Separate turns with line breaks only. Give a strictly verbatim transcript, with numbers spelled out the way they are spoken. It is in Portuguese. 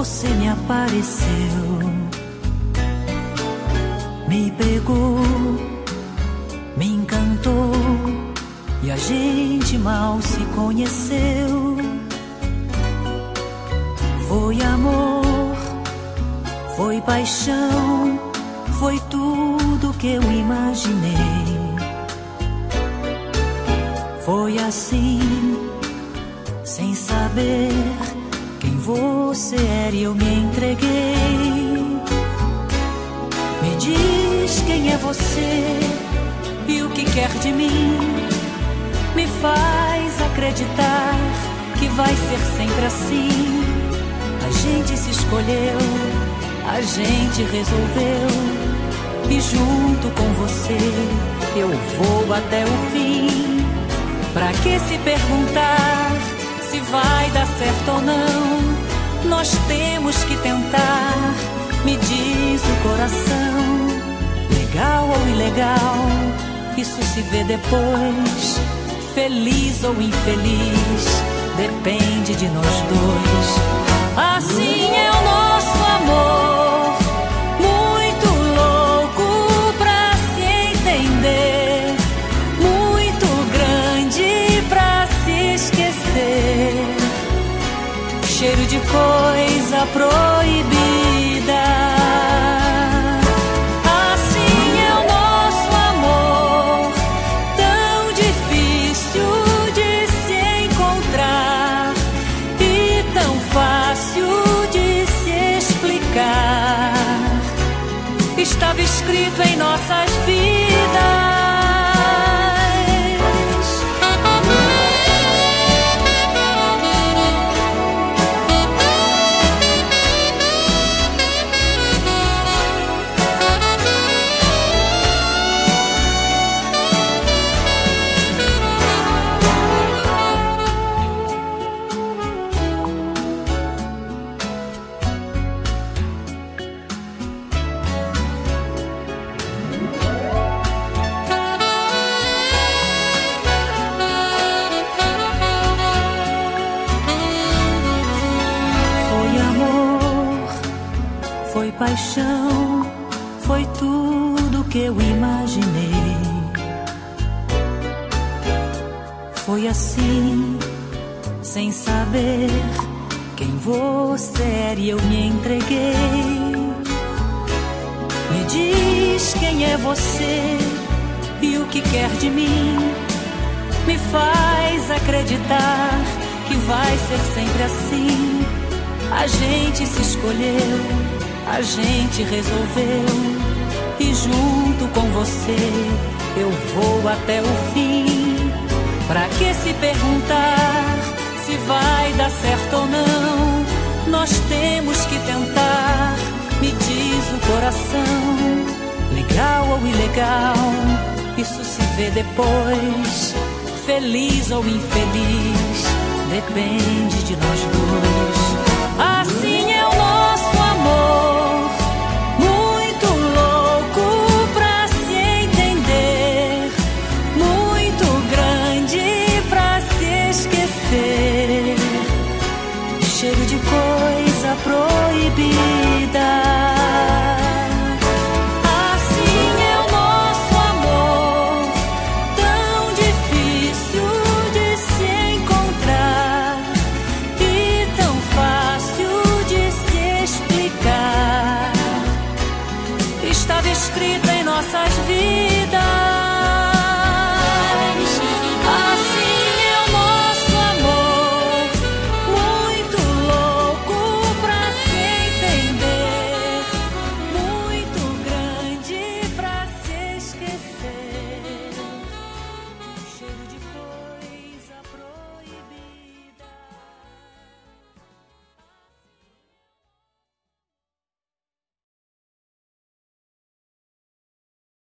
você me apareceu, me pegou, me encantou, e a gente mal se conheceu. Foi amor, foi paixão, foi tudo que eu imaginei. Foi assim, sem saber quem você era, eu me entreguei. Me diz quem é você e o que quer de mim. Me faz acreditar que vai ser sempre assim. A gente se escolheu, a gente resolveu, e junto com você eu vou até o fim. Pra que se perguntar se vai dar certo ou não? Nós temos que tentar, me diz o coração. Legal ou ilegal, isso se vê depois. Feliz ou infeliz, depende de nós dois. Assim é o nosso amor, muito louco pra se entender, muito grande pra se esquecer, cheiro de coisa proibida. Assim é o nosso amor, tão difícil de se encontrar e tão fácil de se explicar. Estava escrito em nossas vidas. Foi paixão, foi tudo que eu imaginei. Foi assim, sem saber quem você era, e eu me entreguei. Me diz quem é você e o que quer de mim. Me faz acreditar que vai ser sempre assim. A gente se escolheu, a gente resolveu, e junto com você eu vou até o fim. Pra que se perguntar se vai dar certo ou não? Nós temos que tentar, me diz o coração. Legal ou ilegal, isso se vê depois. Feliz ou infeliz, depende de nós dois. Assim é o nosso amor, muito louco pra se entender, muito grande pra se esquecer, cheiro de coisa proibida. Assim é o nosso amor, tão difícil de se encontrar e tão fácil de se explicar. Estava escrito em nossas vidas.